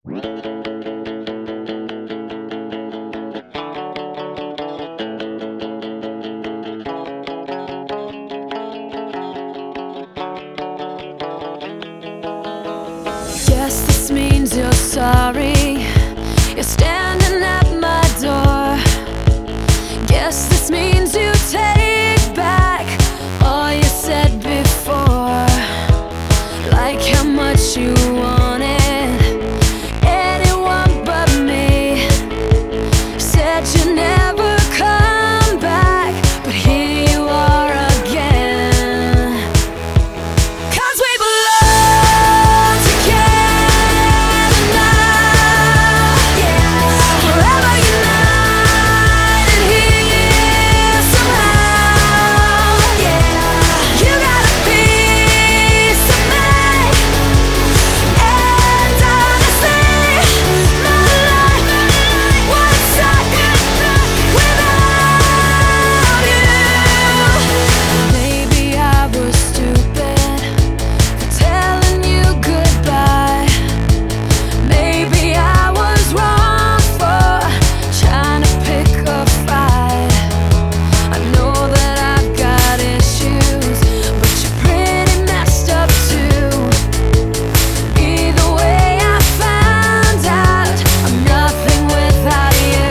Guess this means you're sorry. You're standing at my door. Guess this means you take back all you said before. Like how much you wanted anyone but me. Said you never come back, but here you are again. 'Cause we belong together now, yeah. Forever united here somehow, yeah. You got a piece of me, and honestly, my life would suck without you. Maybe I was stupid for telling you goodbye. Maybe I was wrong for trying to pick a fight. I know that I've got issues, but you're pretty messed up too. Either way, I found out I'm nothing without you.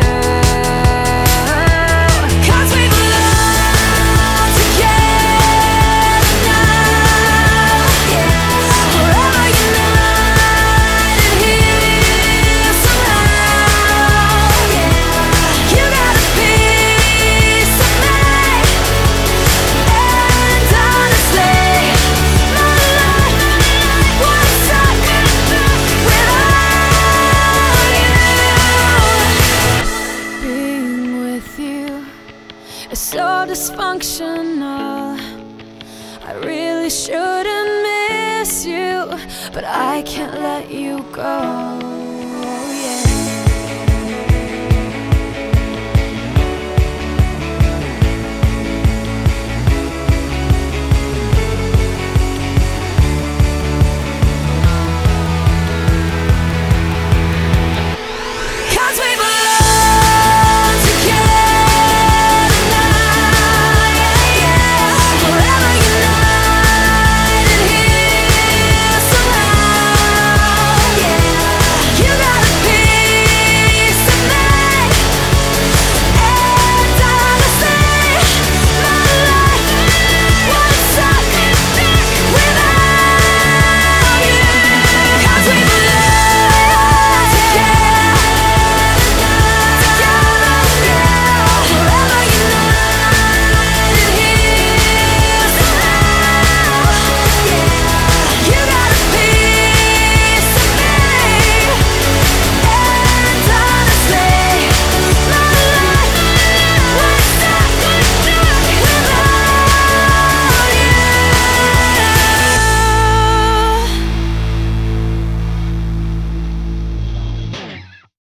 'Cause we belong together now, yeah. Forever united here somehow, yeah. You got a piece of me, and honestly, my life would suck without you. Being with you is so dysfunctional. I really shouldn't miss you, but I can't let you go.